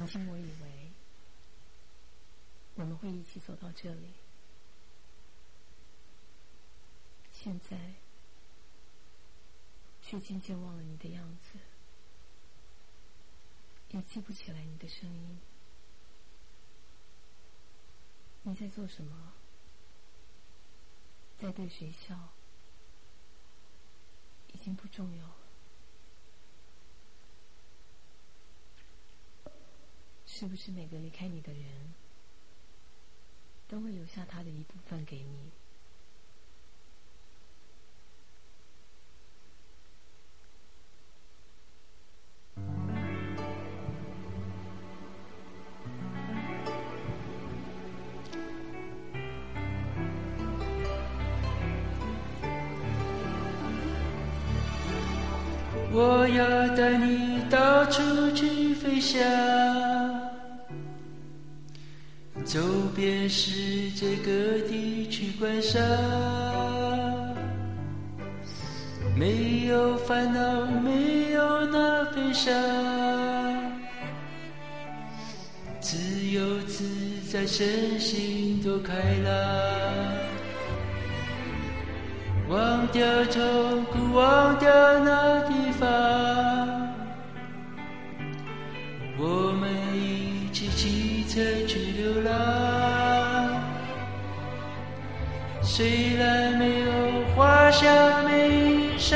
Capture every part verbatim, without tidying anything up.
曾经我以为我们会一起走到这里，现在却渐渐忘了你的样子，也记不起来你的声音。你在做什么？在对谁笑？已经不重要了。是不是每个离开你的人都会留下他的一部分给你？ 我要带你到处去飞翔，走遍世界各地去观赏，没有烦恼，没有那悲伤，自由自在，身心多开朗，忘掉痛苦，忘掉那地方，我们一起启程去流浪。虽然没有花香没衣裳，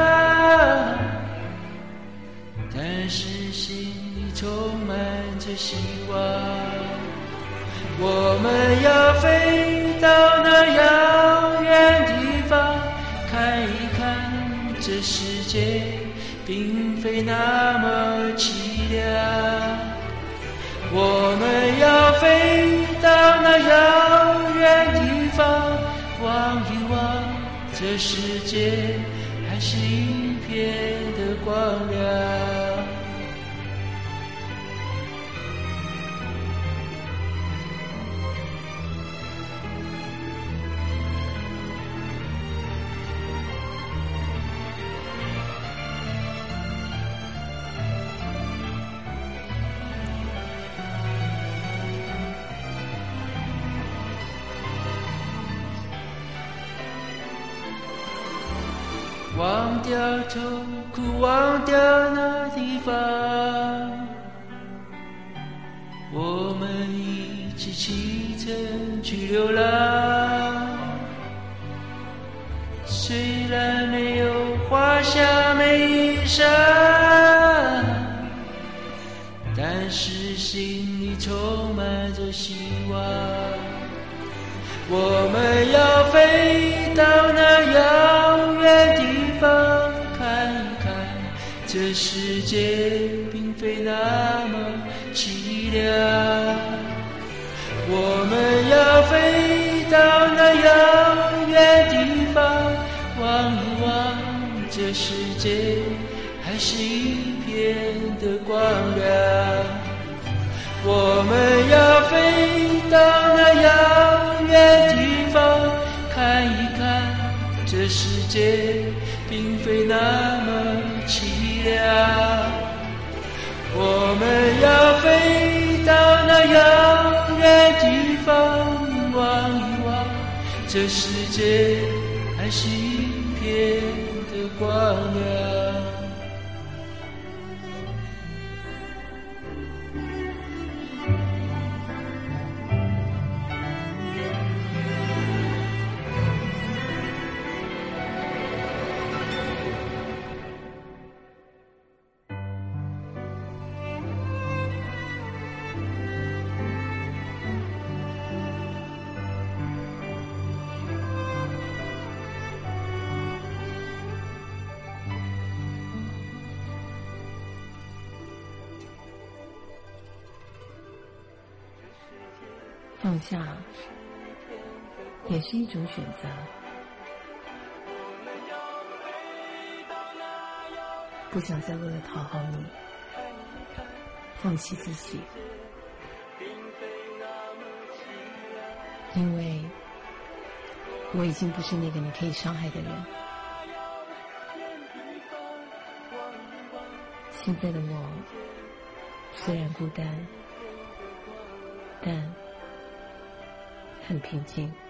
但是心里充满着希望。我们要飞到那遥远地方，看一看这世界并非那么凄凉。我们要飞到那遥远地方，望一望这世界还是一片的光亮。忘掉痛苦，忘掉那地方，我们一起启程去流浪。虽然没有花香没衣裳，但是心里充满着希望。我们要飞到那遥远地方，看一看这世界并非那么凄凉。我们要飞到那遥远地方，望一望这世界还是一片的光亮。我们要飞到那遥远地方，看一看这世界并非那么凄凉。我们要飞到那遥远地方，望一望这世界还是一片的光亮。 放下也是一种选择，不想再为了讨好你放弃自己，因为我已经不是那个你可以伤害的人。现在的我虽然孤单，但很平静。